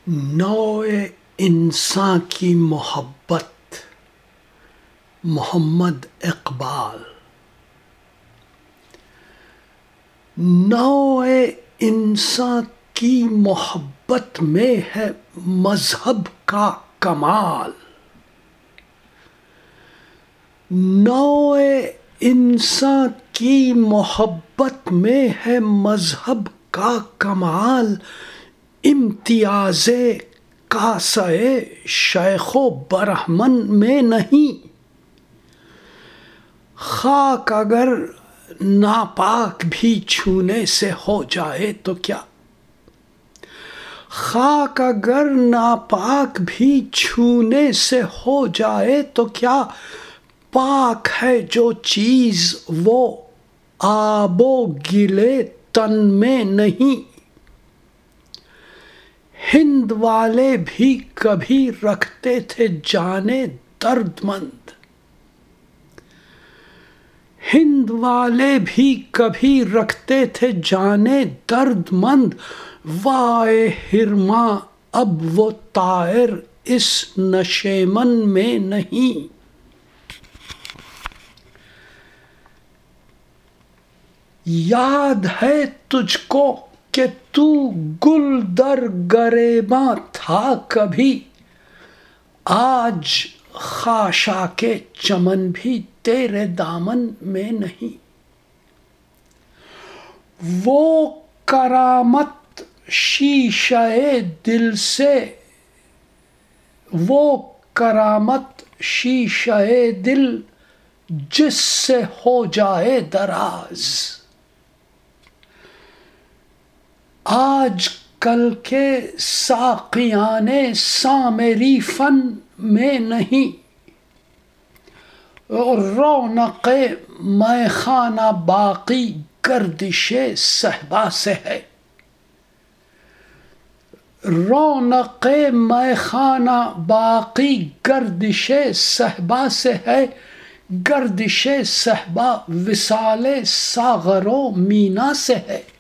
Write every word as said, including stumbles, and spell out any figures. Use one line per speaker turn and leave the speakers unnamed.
نوع انسان کی محبت، محمد اقبال۔ نوع انسان کی محبت میں ہے مذہب کا کمال۔ نوع انسان کی محبت میں ہے مذہب کا کمال، امتیاز کاسہ شیخ و برہمن میں نہیں۔ خاک اگر ناپاک بھی چھونے سے ہو جائے تو کیا، خاک اگر ناپاک بھی چھونے سے ہو جائے تو کیا، پاک ہے جو چیز وہ آب و گلے تن میں نہیں۔ ہند والے بھی کبھی رکھتے تھے جانیں درد مند، ہند والے بھی کبھی رکھتے تھے جانیں درد مند، وائے حرماں اب وہ طائر اس نشیمن میں نہیں۔ یاد ہے تجھ کو کہ تو گل در گریباں تھا کبھی، آج خاشاک چمن بھی تیرے دامن میں نہیں۔ وہ کرامت شیشہ دل سے، وہ کرامت شیشہ دل جس سے ہو جائے دراز، آج کل کے ساقیان سامری فن میں نہیں۔ رونق مے خانہ باقی گردش صہبا سے ہے، رونق مے خانہ باقی گردش صہبا سے ہے، گردش صہبا وصال ساغر و مینا سے ہے۔